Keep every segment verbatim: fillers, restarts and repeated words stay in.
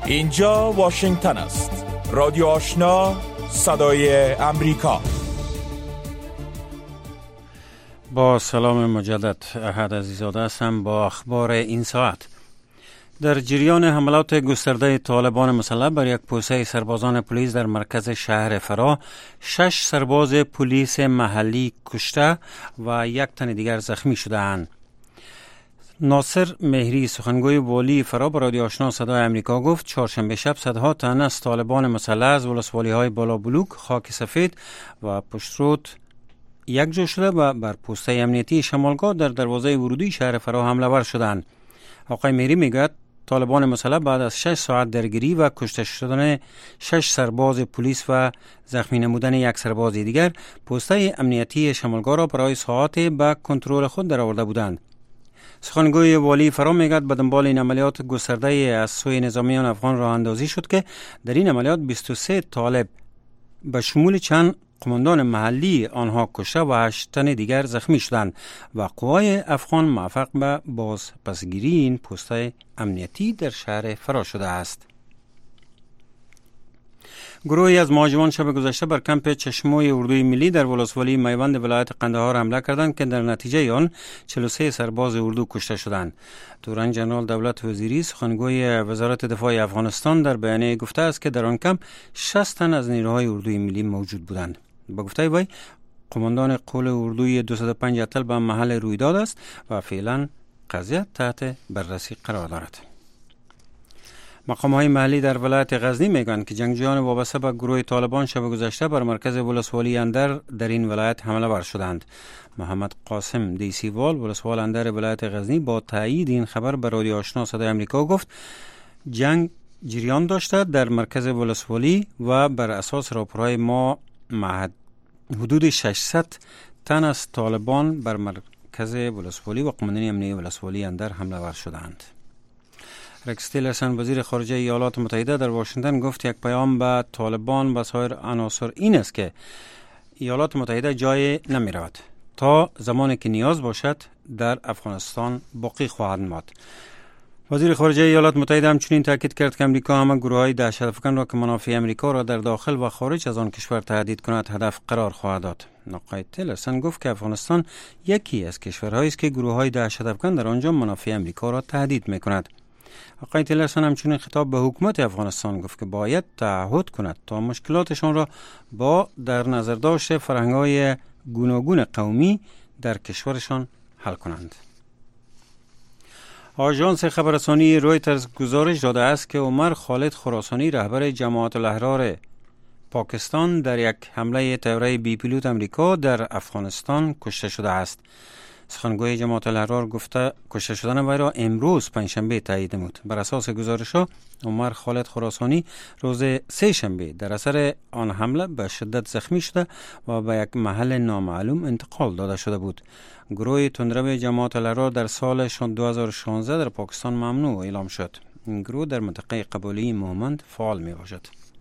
اینجا واشنگتن است. رادیو آشنا، صدای امریکا. با سلام مجدد، احد عزیزاده هستم با اخبار این ساعت. در جریان حملات گسترده طالبان مسلح بر یک پوسته سربازان پلیس در مرکز شهر فرا، شش سرباز پلیس محلی کشته و یک تن دیگر زخمی شده‌اند. ناصر مهری سخنگوی والی فرا به رادیو آشنا صدای امریکا گفت چهارشنبه شب صدها تن از طالبان مسلح از ولسوالی‌های بالا بلوک، خاک سفید و پشترود یک جا شده و بر پوسته امنیتی شمالگاه در دروازه ورودی شهر فرا حمله ور شدند. آقای مهری میگوید طالبان مسلح بعد از شش ساعت درگیری و کشته شدن شش سرباز پلیس و زخمی نمودن یک سرباز دیگر، پوسته امنیتی شمالگاه را برای ساعات به کنترل خود درآورده بودند. سخنگوی والی فرا میگوید به دنبال این عملیات گسترده از سوی نظامیان افغان راه اندازی شد که در این عملیات بیست و سه طالب به شمول چند قماندان محلی آنها کشته و هشت تن دیگر زخمی شدند و قوای افغان موفق به بازپسگیری این پوسته امنیتی در شهر فرا شده است. گروهی از مهاجمان شب گذشته بر کمپ چشموی اردوی ملی در ولسوالی میوند ولایت قندهار حمله کردند که در نتیجه آن چهل و سه سرباز اردو کشته شدند. تورن جنرال دولت وزیری سخنگوی وزارت دفاع افغانستان در بیانیه گفته است که در آن کمپ شصت تن از نیروهای اردوی ملی موجود بودند. با گفته وی قماندان قول اردوی دویست و پنج اتل به محل رویداد است و فعلا قضیه تحت بررسی قرار دارد. مقام‌های محلی در ولایت غزنی میگویند که جنگجویان وابسته به گروه طالبان شب گذشته بر مرکز ولسوالی اندر در این ولایت حمله ور شدند. محمد قاسم دیسیوال ولسوال اندر ولایت غزنی با تایید این خبر به رادیو آشنا صدای امریکا گفت جنگ جریان داشته در مرکز ولسوالی و بر اساس راپورهای ما محد حدود ششصد تن از طالبان بر مرکز ولسوالی و قماندانی امنیتی ولسوالی اندر حمله ور شدند. رکس تیلرسن وزیر خارجه ایالات متحده در واشنگتن گفت یک پیام به طالبان و سایر عناصر این است که ایالات متحده جای نمی رود تا زمانی که نیاز باشد در افغانستان باقی خواهد ماند. وزیر خارجه ایالات متحده همچنین تاکید کرد که امریکا همه گروه‌های دهشت‌افکن را که منافع امریکا را در داخل و خارج از آن کشور تهدید کند هدف قرار خواهد داد. آقای تیلرسن گفت که افغانستان یکی از کشورهایی است که گروه‌های دهشت‌افکن در آنجا منافع امریکا را تهدید می‌کند. آقای تیلرسن همچنین خطاب به حکومت افغانستان گفت که باید تعهد کند تا مشکلاتشان را با در نظر داشت فرهنگ‌های گوناگون قومی در کشورشان حل کنند. آژانس خبررسانی رویترز گزارش داده است که عمر خالد خراسانی رهبر جماعت الاحرار پاکستان در یک حمله طیاره بی پیلوت امریکا در افغانستان کشته شده است. سخنگوی جماعت الاحرار گفته کشته شدن وی را امروز پنجشنبه تایید نمود. بر اساس گزارش‌ها عمر خالد خراسانی روز سه شنبه در اثر آن حمله به شدت زخمی شده و به یک محل نامعلوم انتقال داده شده بود. گروه تندرو جماعت الاحرار در سال دو هزار و شانزده در پاکستان ممنوع اعلام شد. این گروه در منطقه قبالی مومند فعال می باشد.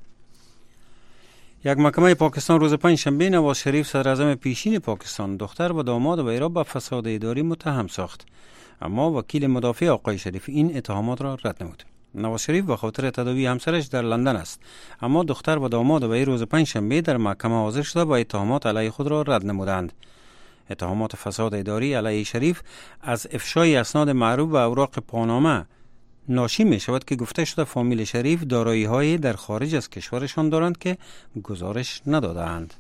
یک محکمه پاکستان روز پنجشنبه نواز شریف صدر اعظم پیشین پاکستان دختر و داماد وی را به فساد اداری متهم ساخت، اما وکیل مدافع آقای شریف این اتهامات را رد نمود. نواز شریف به خاطر تداوی همسرش در لندن است، اما دختر و داماد وی روز پنجشنبه در محکمه حاضر شده و اتهامات علیه خود را رد نمودند. اتهامات فساد اداری علیه شریف از افشای اسناد معروف و اوراق پانامه ناشی می شود که گفته شده فامیل شریف دارایی های در خارج از کشورشان دارند که گزارش ندادند.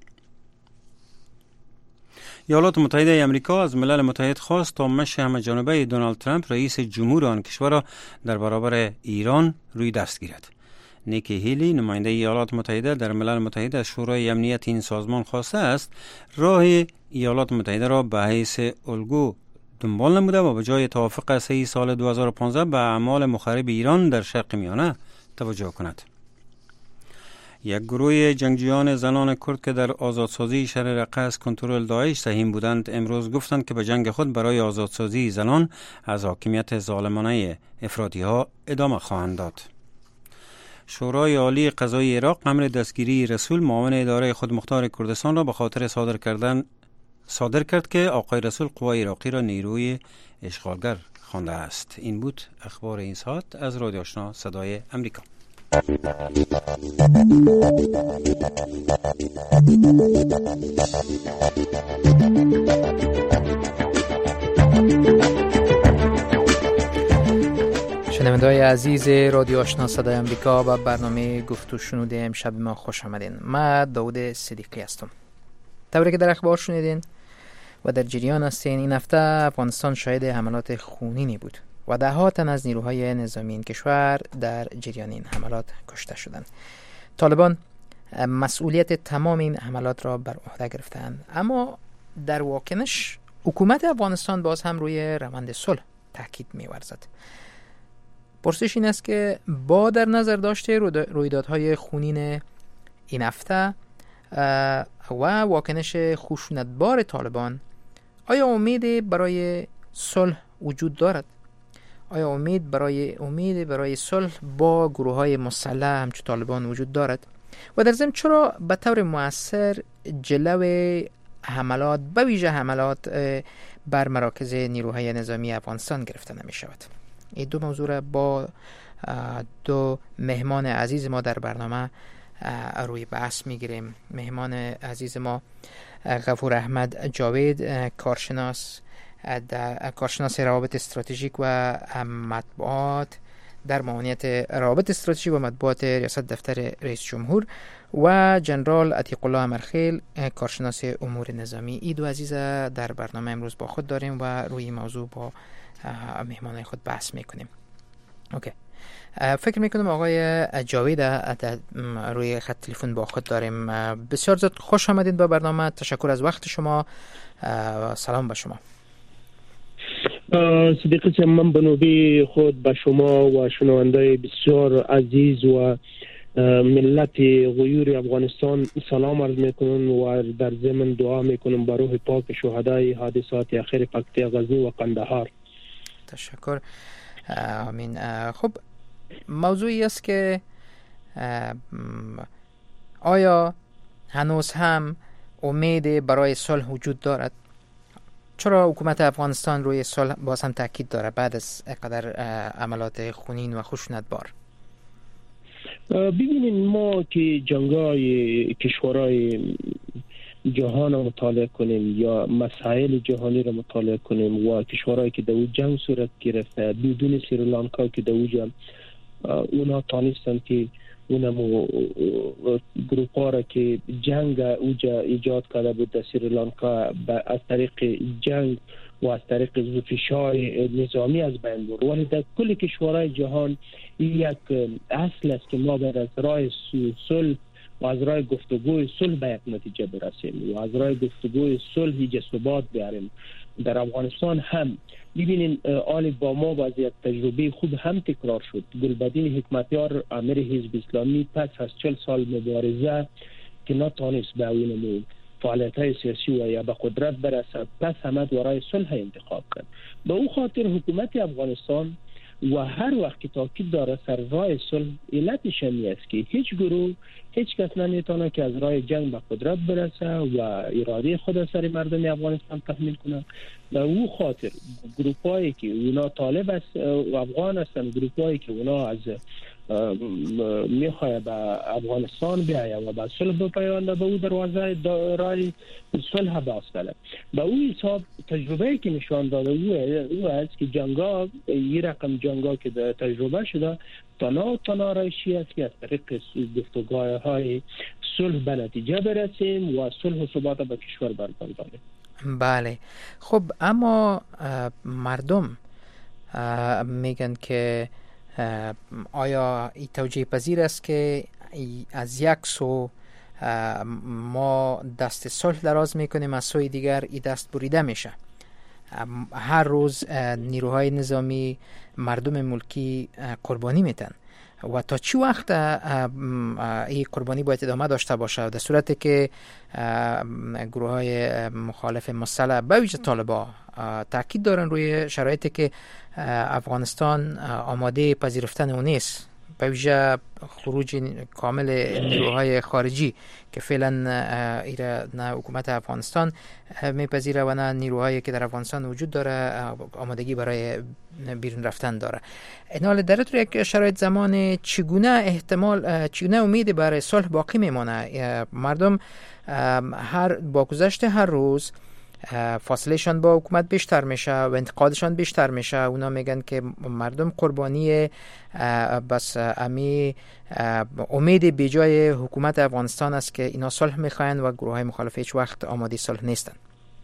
ایالات متحده آمریکا از ملل متحد خواست تا مشی همه جانبه دونالد ترامپ رئیس جمهور آن کشور را در برابر ایران روی دست گیرد. نیکی هیلی نماینده ایالات متحده در ملل متحد از شورای امنیت این سازمان خواسته است راه ایالات متحده را به حیث الگو دنبال نموده و به جای توافق سه سال دو هزار و پانزده به اعمال مخرب ایران در شرق میانه توجه کند. یک گروه جنگجویان زنان کرد که در آزادسازی شهر رقه از کنترل داعش سهیم بودند امروز گفتند که به جنگ خود برای آزادسازی زنان از حاکمیت ظالمانه افراطی ها ادامه خواهند داد. شورای عالی قضایی عراق امر دستگیری رسول معاون اداره خودمختار کردستان را به خاطر صادر کردن صادر کرد که آقای رسول قوای عراقی را نیروی اشغالگر خوانده است. این بود اخبار این ساعت از رادیو آشنا صدای امریکا. شنونده‌های عزیز رادیو آشنا صدای امریکا و برنامه گفت و شنود امشب ما خوش آمدین. من داود صدیقی هستم. طوری که در اخبار شنیدین و در جریان هستین، این هفته افغانستان شاهد حملات خونینی بود و ده ها تن از نیروهای نظامی این کشور در جریان این حملات کشته شدند. طالبان مسئولیت تمام این حملات را بر عهده گرفتند، اما در واکنش حکومت افغانستان باز هم روی روند صلح تاکید می‌ورزد. پرسش این است که با در نظر داشته رویدادهای خونین این هفته و واکنش خشونتبار طالبان، آیا امید برای صلح وجود دارد؟ آیا امید برای امید برای صلح با گروه‌های مسلح همچون طالبان وجود دارد؟ و در ضمن چرا به طور مؤثر جلوی حملات، به ویژه حملات بر مراکز نیروهای نظامی افغانستان گرفته نمی شود؟ این دو موضوع را با دو مهمان عزیز ما در برنامه روی بحث میگیریم. مهمان عزیز ما غفور احمد جاوید، کارشناس در کارشناس روابط استراتژیک و مطبوعات در معاونیت روابط استراتژیک و مطبوعات ریاست دفتر رئیس جمهور، و جنرال عتیق الله امرخیل، کارشناس امور نظامی. این دو عزیز در برنامه امروز با خود داریم و روی موضوع با مهمانای خود بحث میکنیم. اوکی. فکر میکنم آقای جاوید روی خط تلفن با خود داریم. بسیار زود خوش آمدید به برنامه. تشکر از وقت شما. سلام به شما. صدیقی، من به نوبه خود به شما و شنونده بسیار عزیز و ملت غیور افغانستان سلام عرض میکنم و در ضمن دعا میکنم به روح پاک شهدای حادثات اخیر پکتیا، غزنی و قندهار. تشکر. آمین. خب، موضوعی است که آیا هنوز هم امید برای صلح وجود دارد؟ چرا حکومت افغانستان روی صلح باز هم تاکید داره بعد از اینقدر عملات خونین و خشونتبار؟ ببینید، ما که جنگای کشورهای جهان را مطالعه کنیم یا مسائل جهانی را مطالعه کنیم و کشورهایی که در جنگ صورت گرفته بدون سریلانکا که در اوجا اونا تانستن که اونمو گروپ ها را که جنگ اوجا ایجاد کرده بود در سریلانکا از طریق جنگ و از طریق فشار نظامی از بین برد. ولی در کل کشورهای جهان یک اصل است که ما باید از راه صلح و از راه گفتگوی صلح به یک نتیجه برسیم و از راه گفتگوی صلح ایجاد ثبات بیاریم. در افغانستان هم ببینین آل با ما و از یک تجربه خوب هم تکرار شد. گلبدین حکمتیار امیر حزب اسلامی پس از چل سال مبارزه که نتانست به اون فعالیت‌های سیاسی و یا به قدرت برسد، پس آمد و راه صلح انتخاب کرد. به او خاطر حکومت افغانستان و هر وقت که تاکید داره سر راه صلح، علتش این است که هیچ گروه هیچ کس نمیتونه که از راه جنگ به قدرت برسه و اراده خود سر مردم افغانستان تحمیل کنه. به او خاطر گروپایی که اونا طالب است و افغان هستن، گروپایی که اونا از میخواه به افغانستان بیایه و به صلح بپیونده، به او دروازه راه صلح باسته. به او حساب تجربه که نشان داده او است که جنگا، این رقم جنگا که تجربه شده تنها تنها رایشی است که از طریق گفتگوهای های صلح به نتیجه برسیم و صلح و ثبات به کشور برگردانیم. بله. خب، اما مردم میگن که آیا این توجیه پذیر است که از یک سو ما دست صلح دراز میکنیم، از سوی دیگر این دست بریده میشه؟ هر روز نیروهای نظامی مردم ملکی قربانی میتن و تا چی وقت این قربانی باید ادامه داشته باشه؟ در صورتی که گروه های مخالف مسلح به ویژه طالبان تاکید دارن روی شرایطی که افغانستان آماده پذیرفتن اون نیست، به ویژه خروج کامل نیروهای خارجی که فعلا ایره نه حکومت افغانستان میپذیره و نه نیروهایی که در افغانستان وجود داره آمادگی برای بیرون رفتن داره. این حال در طور یک شرایط زمان چگونه احتمال چگونه امید برای صلح باقی میمونه؟ مردم هر با گذشت هر روز فاصلهشان با حکومت بیشتر میشه و انتقادشان بیشتر میشه. اونا میگن که مردم قربانی بس امی امید بیجای حکومت افغانستان است که اینا صلح میخواین و گروه های مخالف هیچ وقت آماده صلح نیستن.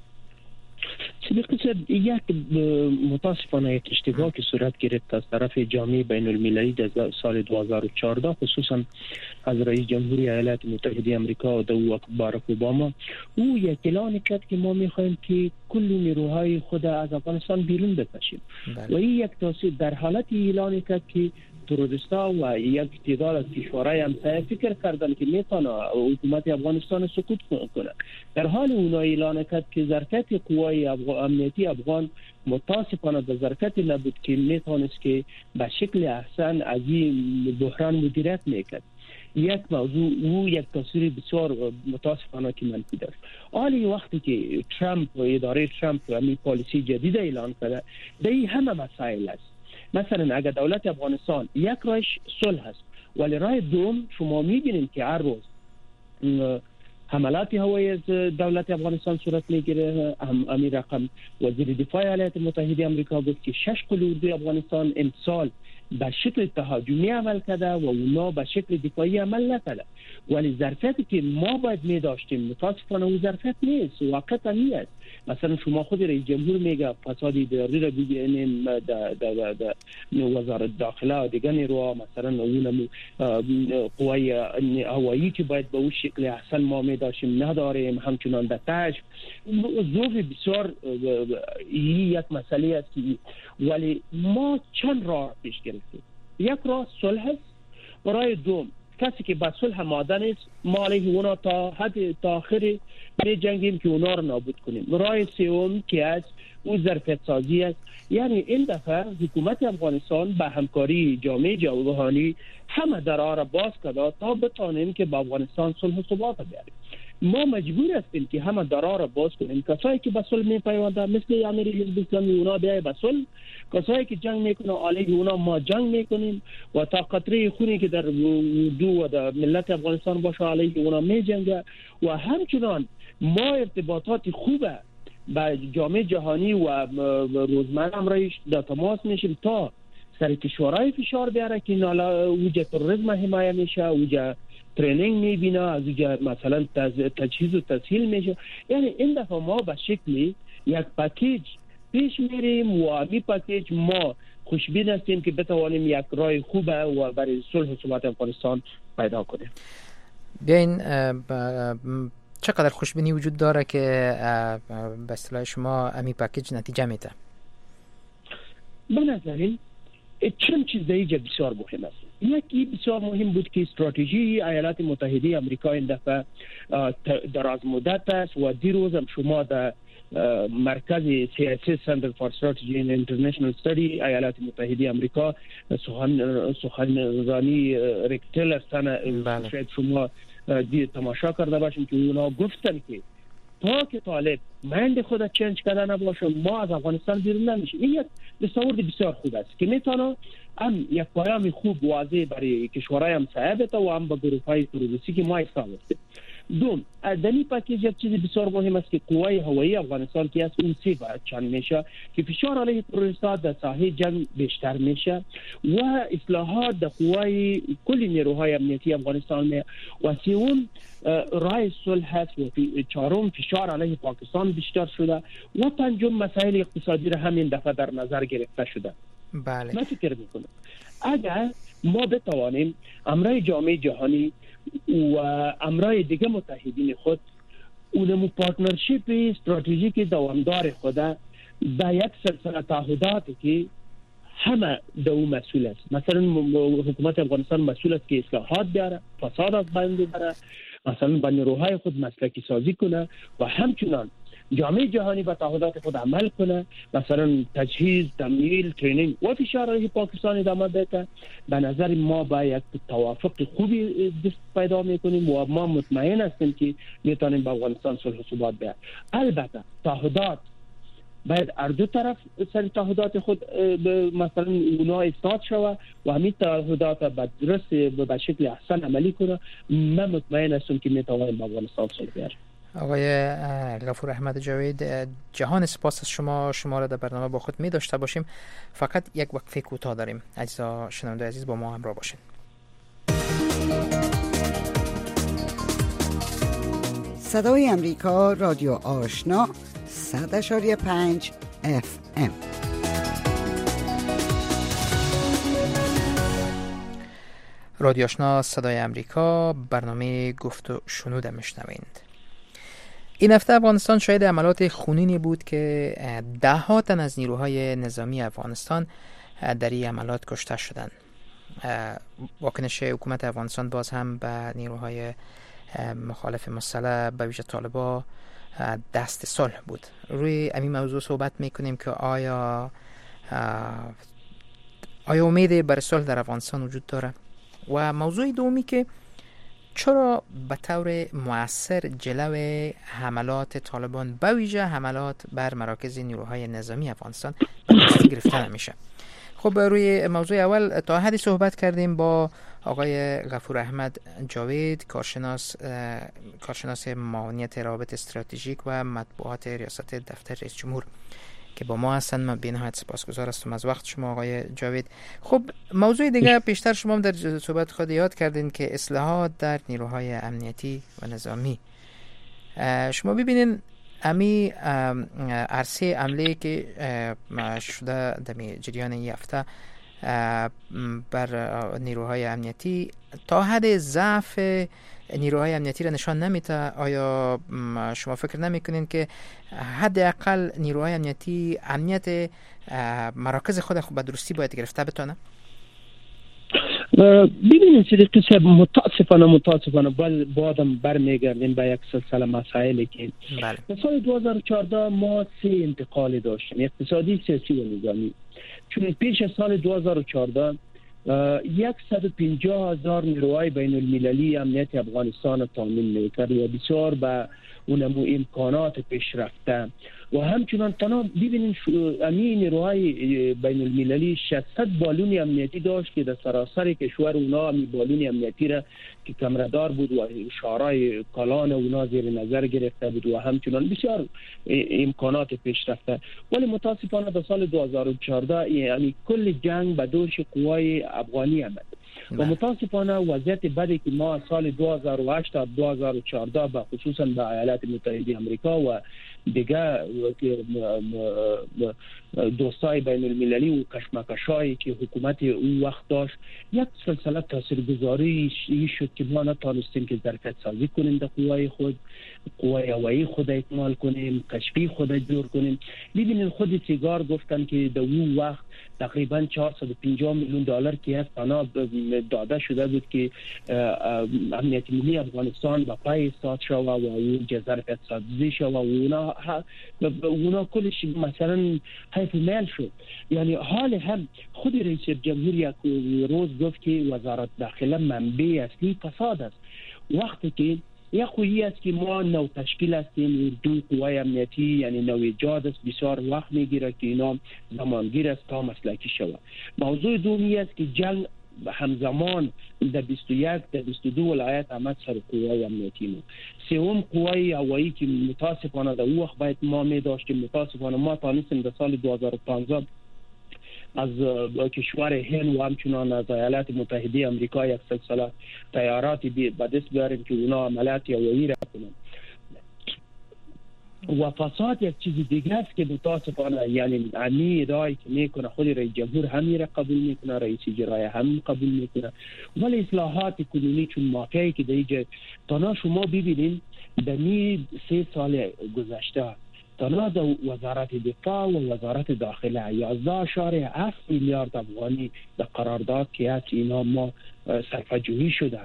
صدیقی صاحب، یک متاسفانه یک اشتباه که صورت گرفت از طرف جامعه بین المللی در سال دو هزار و چهارده، خصوصا از رئیس جمهوری ایالات متحده آمریکا و دو باراک اوباما، او یک اعلان کرد که ما میخوایم که کل نیروهای خود از افغانستان بیرون بکشیم. و این یک تاثیر در حالت اعلان کرد که تروریستا و یک تعداد از کشورهای همسایه فکر کردن که میتونه حکومت افغانستان سقوط کنه. در حال اونا اعلان کرد که ظرفیت قوای امنیتی افغان متاسفانه به ظرفیت نبود که میتونست که به شکل احسن از این بحران مدیریت میکرد. یک موضوع او یک تاثیر بسیار متاسفانه که منفی داشت. حالی وقتی که ترامپ و اداره ترامپ همین پالیسی جدید اعلان کرده، دی همه مسائل است. مثلا اگر دولت افغانستان یک راهش صلح است، ولی راه دوم شما میبینید که هر روز حملات هوایی از دولت افغانستان صورت میگیره. امیر رقم وزیر دفاع ایالات متحده آمریکا گفت که شش قلعه اردوی افغانستان امسال به شکل تهاجمی عمل کرده و اونا به شکل دفاعی عمل نکرده، ولی ظرفیتی که ما باید می داشتیم متاسفانه اون ظرفیت نیست، واقعا نیست. مثلا شما خود رئیس جمهور میگه فساد اداری را ببینیم در در در وزارت داخله و دیگر نیروها، مثلا اون قوای هوایی که باید به اون شکل احسن ما می داشتیم نداریم، همچنان در تاش ظروف بسیار یک مسئله است. ولی ما چند راه پیش گرفتیم. یک راه صلح است و راه دوم کسی که به صلح آماده نیست ما علیه اونا تا حد تا آخر می جنگیم که اونا رو نابود کنیم. راه سوم که از او ظرفیت سازی است. یعنی این دفعه حکومت افغانستان به همکاری جامعه جهانی همه درها را باز کرده تا بتانیم که با افغانستان صلح و ثبات بیاریم. ما مجبور هستیم که همه درها را باز کنیم. کسایی که به صلح میپیوندند مثل امیر حزب اسلامی اونا بیای به صلح، کسایی که جنگ میکنه علیه اونا ما جنگ میکنیم و تا قطره خونی که در دو و در ملت افغانستان باشه علیه اونا میجنگه. و همچنان ما ارتباطات خوبه با جامعه جهانی و روزمره امرایش در تماس میشیم تا سر کشورهای فشار بیاره که نالا اوجه تروریسم حمایه میشه، اوجه ترینینگ میبینه، از اوجه مثلا تجهیز و تسهیل میشه. یعنی این دفعه ما به شکلی یک پکیج پیش میریم و این پکیج ما خوشبین هستیم که بتوانیم یک راه خوبه و برای صلح و ثبات افغانستان پیدا کنیم. بیاین چقدر خوشبینی وجود داره که به اصطلاح شما امی پکیج نتیجه میده؟ به نظرین چند چیز در اینجا بسیار مهم است. یکی بسیار مهم بود که استراتژی ایالات متحده آمریکا این دفعه دراز مدت است و دیروز هم شما در مرکز سیاسی سنتر فور استراتژی اند اینترنشنال استادی ایالات متحده آمریکا سخن سخنرانی ریک تیلرسون شاید شما دی تماشا کرده باشیم که اونا گفتن که تا که طالب مند خود چنج کرده نباشه ما از افغانستان بیرون نمیشیم. این یک دستاورد بسیار خوب است که میتونه هم یک پیام خوب واضح برای کشورهای همسایه بده و هم به گروه‌های تروریستی که ما اصلاح هستیم. دوم، دنی پاکیج یک چیز بسیار مهم است که قوای هوایی افغانستان که از اون سی باید چند میشه که فشار علیه تروریست‌ها در ساحه جنگ بیشتر میشه و اصلاحات در قوای کل نیروهای امنیتی افغانستان می و سوم راه صلح است و چهارم فشار علیه پاکستان بیشتر شده و پنجم مسائل اقتصادی را همین دفعه در نظر گرفته شده. بله. من فکر میکنم اگر ما بتوانیم امرای جامعه جهانی و امرای دیگه متحدین خود اونمو پارتنرشیپ استراتژیک دوامدار خود به یک سلسله تعهداتی که همه دو مسئول است. مثلا حکومت افغانستان مسئول است که اصلاحات بیاره، فساد از بین ببره، مثلا با نیروهای خود مسلکی سازی کنه و همچنان جامعه جهانی به تعهدات خود عمل کنه، مثلا تجهیز، تمویل، ترینینگ و فشار پاکستان ادامه بده. به نظر ما با یک توافق خوبی دست پیدا میکنیم و ما مطمئن هستیم که میتونیم به افغانستان صلح و ثبات بیاریم. البته تعهدات باید هر دو طرف سر تعهدات خود مثلا اونا اثبات شوه و همین تعهدات به درست به شکل احسن عملی کنه. من مطمئن هستم که میتوانیم به افغانستان صلح بیاریم. آقای غفور احمد جاوید، جهان سپاس از شما. شما را در برنامه با خود می داشته باشیم. فقط یک وقفه کوتاه داریم. عزیزا شنونده عزیز با ما همراه باشین. صدای امریکا، رادیو آشنا، صد اشاری پنج اف ام. رادیو آشنا، صدای امریکا، برنامه گفت و شنود میشنوید. این هفته افغانستان شاهد عملیات خونینی بود که ده ها تن از نیروهای نظامی افغانستان در این عملیات کشته شدند. واکنش حکومت افغانستان باز هم به نیروهای مخالف مسلح به ویژه طالبان دست صلح بود. روی همین موضوع صحبت میکنیم که آیا آیا امید برای صلح در افغانستان وجود داره؟ و موضوع دومی که چرا به طور مؤثر جلو حملات طالبان به ویژه حملات بر مراکز نیروهای نظامی افغانستان به گرفته نمیشه؟ خب روی موضوع اول تا حدی صحبت کردیم با آقای غفور احمد جاوید، کارشناس کارشناس معاونیت روابط استراتژیک و مطبوعات ریاست دفتر رئیس جمهور که با ما هستن. من بی‌نهایت سپاسگزار هستم از وقت شما آقای جاوید. خب موضوع دیگه پیشتر شما هم در صحبت خود یاد کردین که اصلاحات در نیروهای امنیتی و نظامی. شما ببینین امی عرصه عمله که شده در جریان این هفته بر نیروهای امنیتی تا حد ضعف نیروهای امنیتی را نشان نمیده. آیا شما فکر نمیکنین که حداقل نیروهای امنیتی امنیت مراکز خود خود به درستی باید گرفته بتونه؟ ببینید صدیقی صاحب، متاسفانه متاسفانه بعدم برمیگردیم به یک سلسله مسائلی که بله. سال دو هزار و چهارده ما سه انتقال داشتیم، اقتصادی، سیاسی و نظامی. چون پیش از سال دو هزار و چهارده صد و پنجاه هزار نیروهای بین المللی امنیت افغانستان تامین میکرد و بسیار به اونمو امکانات پیشرفته و همچنان تنها ببینید امین نیروهای بین المللی ششصد بالون امنیتی داشت که در سراسر کشور اونا می بالون امنیتی را که کمردار بود و شعارهای کلان اونا زیر نظر گرفته بود و همچنان بسیار امکانات پیشرفته. ولی متاسفانه در سال دو هزار و چهارده یعنی کل جنگ به دوش قوای افغانی آمد و متاسفانه وضعیت بدی که ما سال دو هزار و هشت تا دو هزار و چهارده به خصوصا به ایالات متحده آمریکا و دیگه دوستای بین المللی و کشمکشایی که حکومت اون وقت داشت یک سلسله تاثیرگذاری شد که ما نتونستیم که ظرفیت سازی کنیم در قوای خود، قوای هوایی خود اکمال کنیم، کشفی خود جور کنیم. ببینید خود سیگار گفتن که در اون وقت تقریبا چهارصد و پنجاه میلیون دلار که است آنها داده شده بود که امنیت ملی افغانستان با پای ایستاد شود و اون ظرفیت سازی شود و اونا اونا کلش مثلا حیف میل شد. یعنی حال هم خود رئیس جمهور یک روز گفت که وزارت داخله منبع اصلی فساد است. وقتی که یک خویی است که ما نو تشکیل هستیم، دو قوای امنیتی یعنی نو ایجاد است، بسیار وقت میگیره که اینا زمانگیر است تا مسلکی شود. موضوع دومی است که جنگ همزمان در بیست و یک در بیست و دو ولایت آمد سر قوای امنیتی ما. سوم قوای هوایی که متاسفانه در اون وقت باید ما می داشتیم، متاسفانه ما تانستیم در سال دو هزار و پانزده از کشور هند و همچنان از ایالات متحده آمریکا یک سلسله طیاراتی به دست بیاریم که اونا عملیات هوایی را کنند. و فساد یک چیز دیگه است که متاسفانه یعنی امی ادعایی که میکنه خود رئیس جمهور همین را قبول میکنه، رئیس اجرایی هم قبول میکنه. ولی اصلاحات کنونی چون موقعی که دیگه تنها شما ببینید در سه سال گذشته تنها در وزارت دفاع و وزارت داخله یازده اشاره هفت میلیارد افغانی در قرارداد که از اینا ما صرفه جویی شده.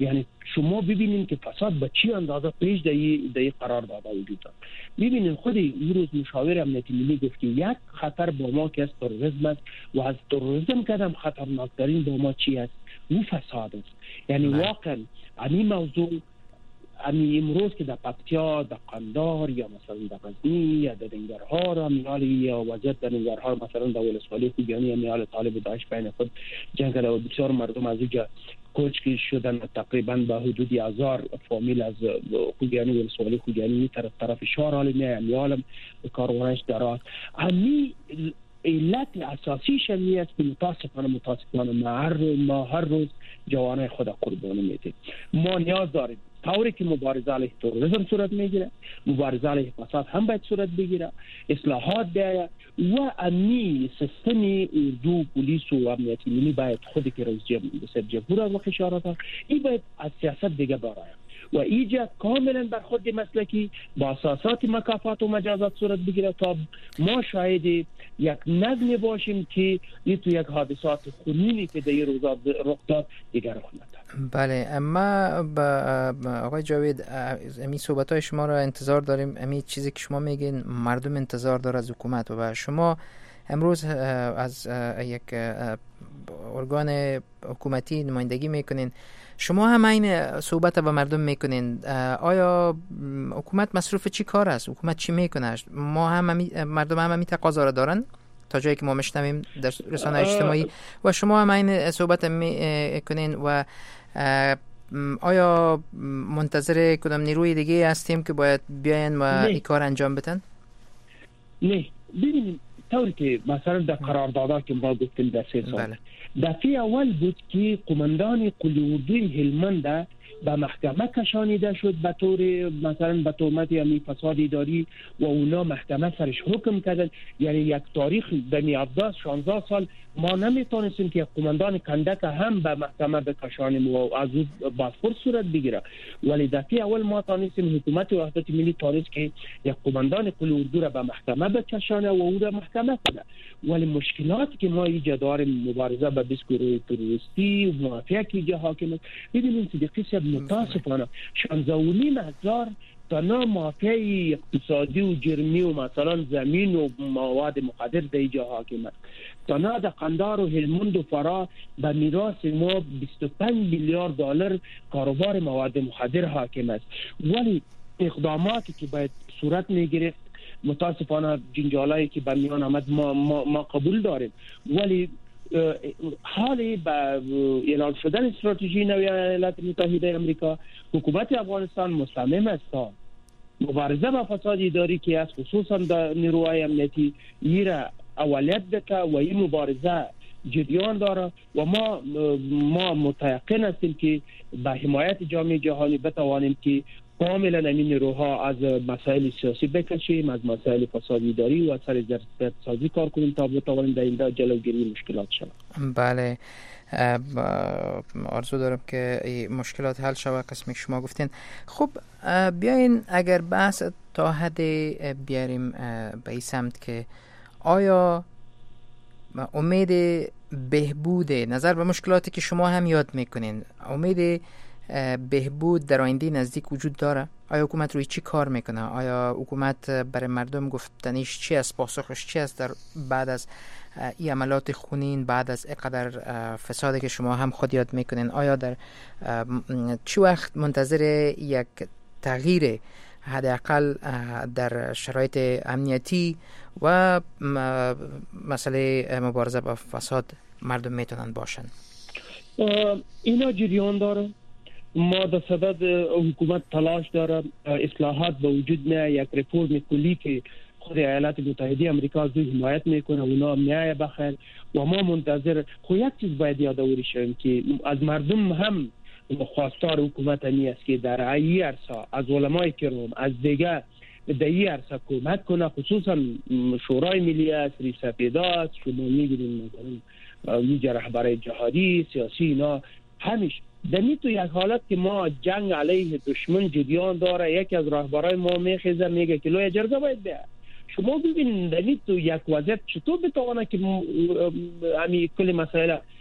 یعنی شما ببینید که فساد به چی اندازه پیش در این قرار داده وجود دارد. ببینید خود این روز مشاور امنیتی ملی گفت که یک خطر با ما که از تروریسم است و از تروریسم کدام خطرناکترین با ما چی است؟ او فساد است. یعنی واقعا این موضوع امی امروز که در پکتیا، در قندار یا مثلا در غزنی یا در ننگرهار امیال یا وضعیت در ننگرهار مثلا در ولسوالی خوگیانی امیال طالب داعش بین خود جنگ و بسیار مردم از اینجا کوچ شدن تقریبا به حدود هزار فامیل از خوگیانی ولسوالی خوگیانی طرف طرف شهر حالی امیال کاروانش درات. امی علت اساسیش می است که متاسفانه متاسفانه ما هر روز ما هر روز جوانای خود قربانی میدیم. ما نیاز داریم طوری که مبارزه علیه تروریسم صورت میگیره، مبارزه علیه فساد هم باید صورت بگیره، اصلاحات بیاید و امنی سیستم اردو پلیس و امنیتی ملی باید خودی که رئیس جمهور از وقت اشاره این باید از سیاست دیگه براید و ایجا کاملا بر خود مسلکی با اساسات مکافات و مجازات صورت بگیره تا ما شاید یک نظم باشیم که این تو یک حادثات خونینی که در این روزا رخ داد دیگر رخ نداد. بله، اما با آقای جاوید امی صحبت‌های شما را انتظار داریم. امی چیزی که شما میگین مردم انتظار داره از حکومت و شما امروز از یک ارگان حکومتی نمایندگی میکنین، شما هم این صحبت با مردم میکنین. آیا حکومت مصروف چی کار است؟ حکومت چی میکنه؟ ما هم همی، مردم هم همین تقاضا را دارن تا جایی که ما میشنویم در رسانه اجتماعی و شما هم این صحبت میکنین و آیا منتظر کدام نیروی دیگه هستیم که باید بیاین و این کار انجام بدن؟ نه، ببینیم طوری که مثلا در قراردادها که ما گفتیم در سه سال بله. دفعه اول بود که قماندان قلی اردوی هلمند به محکمه کشانیده شد به طور مثلا به تهمت یعنی فساد اداری و اونا محکمه سرش حکم کردن. یعنی یک تاریخ بین هفده شانزده سال ما نمیتونستیم که قماندان کندک هم به محکمه بکشانیم و از او پاسپورت صورت بگیره، ولی دفعه اول ما تونستیم حکومت وحدت ملی تونست که یک قماندان قلی اردو را به محکمه بکشانه و او را محکمه کنه. ولی مشکلاتی که ما ایجاد داریم مبارزه با بیسکوری تروریستی و مافیا که اینجا حاکم است، ببینید صدیقی صاحب متاسفانه شانزده و نیم هزار تنها مافیای اقتصادی و جرمی و مثلا زمین و مواد مخدر در اینجا حاکم است. تنها در قندار و هلمند و فرا به میراث ما بیست و پنج میلیارد دلار کاروبار مواد مخدر حاکم است. ولی اقداماتی که باید صورت میگرفت متاسفانه جنجالایی که به میان آمد ما, ما, ما قبول داریم، ولی حالی به اعلان شدن استراتژی نوی ایالات متحده امریکا حکومت افغانستان مصمم است تا مبارزه با فساد اداری که از خصوصا در نیروهای امنیتی ایره اولیت بده و این مبارزه جریان داره و ما ما متيقن هستیم که با حمایت جامعه جهانی بتوانیم که کاملا این نیروها از مسائل سیاسی بکشیم، از مسائل فساد اداری و سر ظرفیت سازی کار کنیم تا بتوانیم در اینجا جلوگیری مشکلات شود. بله، آرزو دارم که این مشکلات حل شود قسمی که شما گفتین. خب بیاین اگر بحث تا حد بیاریم به این سمت که آیا امید بهبود نظر به مشکلاتی که شما هم یاد میکنین، امید بهبود در آینده نزدیک وجود داره؟ آیا حکومت روی چی کار میکنه؟ آیا حکومت برای مردم گفتنیش چی است، پاسخش چی است در بعد از این عملات خونین، بعد از اینقدر فسادی که شما هم خود یاد میکنین؟ آیا در چی وقت منتظر یک تغییر حداقل در شرایط امنیتی و مسئله مبارزه با فساد مردم میتونن باشن؟ اینا جریان داره. ما در صدد حکومت تلاش داره اصلاحات به وجود میاد، یک رفرم کلی که خود ایالات متحده امریکا از حمایت میکنه اونا میای بخیر و ما منتظر. خو یک چیز باید یادآوری شویم که از مردم هم خواستار حکومت همی است که در این عرصه از علمای کرام از دیگه در این عرصه کمک کنه، خصوصا شورای ملی است، ریسپیدا است، شما میگیرین مثلا میجه رهبر جهادی سیاسی اینا همیشه دمی تو یک حالت که ما جنگ علیه دشمن جریان داره، یکی از رهبرای ما میخیزه میگه که لوی جرگه باید بیا. شما ببینید دمی تو یک وضعیت چطور بتوانه که همی کل مسائل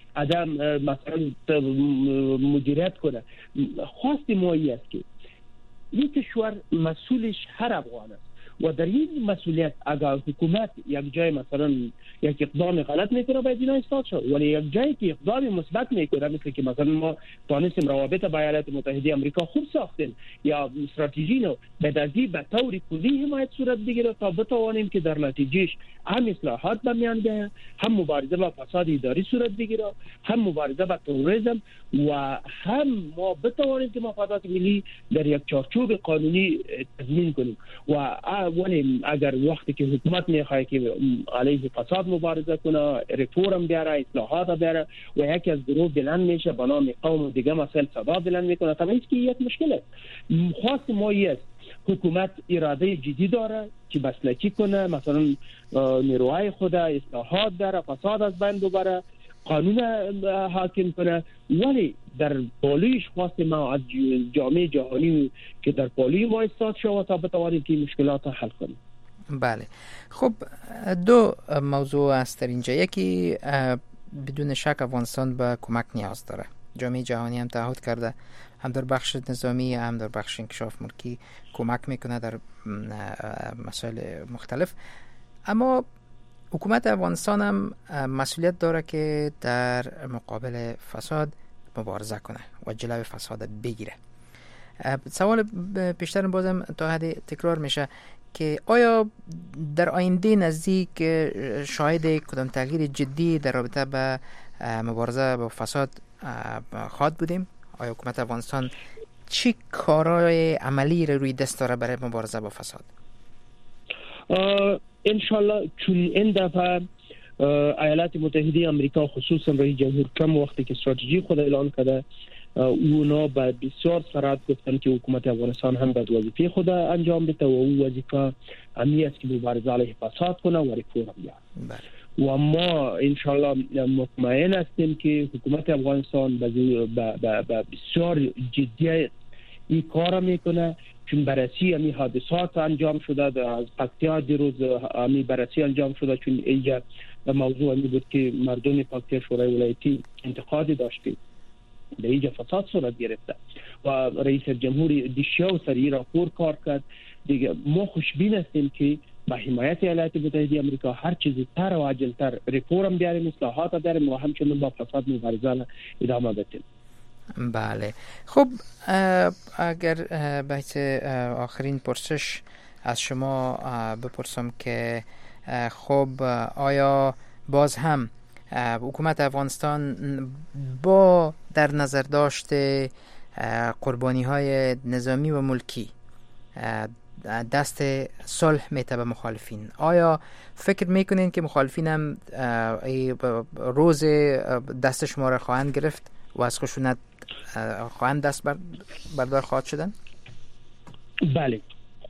عدم مثلا مدیریت کنه. خواست ما است که یک کشور مسئولش هر افغان است و در این مسئولیت اگر حکومت یک جای مثلا یک اقدام غلط میکنه باید اینا اصلاح شد، ولی یک جایی که اقدام مثبت میکنه مثل که مثلا ما تانستیم روابط با ایالات متحده آمریکا خوب ساختیم یا استراتژی نو بدازی به طور کلی حمایت صورت بگیره تا بتوانیم که در نتیجهش هم اصلاحات به میان بیاید، هم مبارزه با فساد اداری صورت بگیره، هم مبارزه با تروریسم و هم ما بتوانیم که مفادات ملی در یک چارچوب قانونی تضمین کنیم. و ولی اگر وقتی که حکومت میخواد که علیه فساد مبارزه کنه، ریفورم بیاره، اصلاحات بیاره و یکی از گروه بلند میشه به نام قوم و دیگه مثلا صدا بلند میکنه، طبعا این که یک مشکل است. خواست ما است حکومت اراده جدی داره که مسلکی کنه، مثلا نیروهای خود اصلاحات داره، فساد از بین ببره، قانون حاکم کنه، ولی در پالویش خواست ما از جامعه جهانی که در پالوی ما استاد شود تا بتوانیم که مشکلات حل کنیم. بله خب دو موضوع است در اینجا. یکی بدون شک افغانستان به کمک نیاز داره. جامعه جهانی هم تعهد کرده هم در بخش نظامی هم در بخش انکشاف ملکی کمک میکنه در مسائل مختلف، اما حکومت افغانستان هم مسئولیت داره که در مقابل فساد مبارزه کنه و جلوی فساد بگیره. سوال پیشتر بازم تا حد تکرار میشه که آیا در آینده نزدیک شاهد کدام تغییر جدی در رابطه به مبارزه با فساد خواهد بودیم؟ آیا حکومت افغانستان چی کارهای عملی رو روی دست داره برای مبارزه با فساد؟ انشالله چون این دفعه ایالات متحده آمریکا خصوصا رئیس جمهور کم وقتی که استراتژی خود اعلان کرده اونا به بسیار صراحت گفتن که حکومت افغانستان هم باید وظیفه خود انجام بده و او وظیفه همی است که مبارزه علیه فساد کنه و ریفورم بیاره. و ما انشالله مطمئن هستیم که حکومت افغانستان به بسیار جدیت این کار میکنه، چون بررسی همی حادثات انجام شده، از پکتیا دیروز همی بررسی انجام شده، چون اینجا موضوع همی بود که مردم پکتیا شورای ولایتی انتقادی داشتی به اینجا فساد صورت گرفته و رئیس جمهور دیشب سری راپور کار کرد. دیگه ما خوشبین هستیم که با حمایت ایالات متحده آمریکا هر چیزی تر و عاجلتر ریفورم بیاریم، اصلاحات بیاریم و همچنین با فساد مبارزه ادامه بدیم. بله خب اگر بحث آخرین پرسش از شما بپرسم که خب آیا باز هم حکومت افغانستان با در نظر داشته قربانی های نظامی و ملکی دست صلح میته به مخالفین، آیا فکر میکنین که مخالفین هم روز دست شما را خواهند گرفت و از خشونت خواهند دست بر بردار خواهد شدن؟ بله،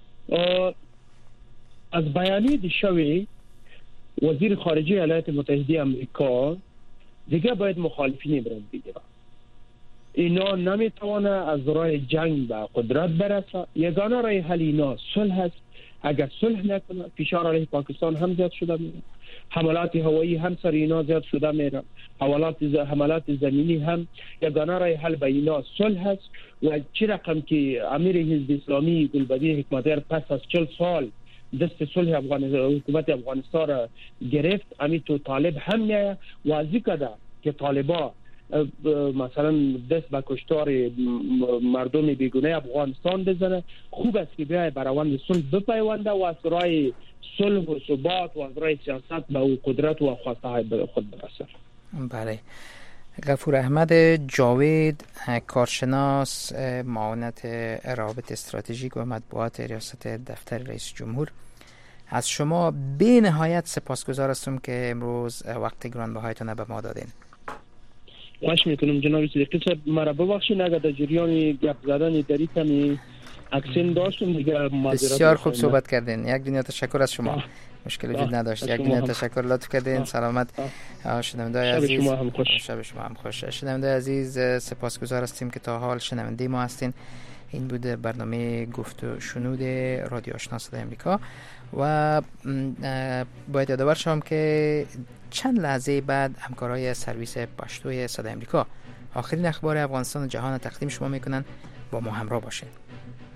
از بیانیه دیشب وزیر خارجه ایالات متحده آمریکا دیگه باید مخالفین برند بگیره. اینا نمیتوانه از راه جنگ به قدرت برسه. یگانه راه حل اینا صلح است. اگر صلح نکنه فشار علیه پاکستان هم زیاد شده میره، حملات هوایی هم سر اینا زیاد شده میره، حملات حملات زمینی هم. یگانه راه حل به اینا صلح است و چه رقم که امیر حزب اسلامی گلبدی حکمتیار پس از چهل سال دست صلح افغان حکومت افغانستان را گرفت، امی تو طالب هم میه و ذکر ده که طالبا مثلا دست به کشتار مردم بیگانه افغانستان بزنه. خوب است که بیای براوند صلح بپیونده و از راه صلح و ثبات و از راه سیاست به او قدرت و خواسته های خود برسه. بله. غفور احمد جاوید، کارشناس معاونت روابط استراتژیک و مطبوعات ریاست دفتر رئیس جمهور، از شما به نهایت سپاسگزار هستم که امروز وقت گرانبهایتون به ما دادین. خواهش میکنم جناب صدیقی صاحب، مرا ببخشید اگر در جریان گپ زدن در کمی اکسنت داشتم دیگه. بسیار خوب صحبت کردین. یک دنیا تشکر از شما. مشکل وجود نداشت. یک دنیا تشکر لطف کردین. سلامت. شنونده‌های عزیز، شما هم خوش. شب شما هم خوش. شنونده‌های عزیز سپاسگزار هستیم که تا حال شنونده ما هستین. این بود برنامه گفت و شنود رادیو آشنا صدای آمریکا و باید یادآور شم که چند لحظه بعد همکارای سرویس پشتوی صدای امریکا آخرین اخبار افغانستان و جهان تقدیم شما میکنن. با ما همراه باشین.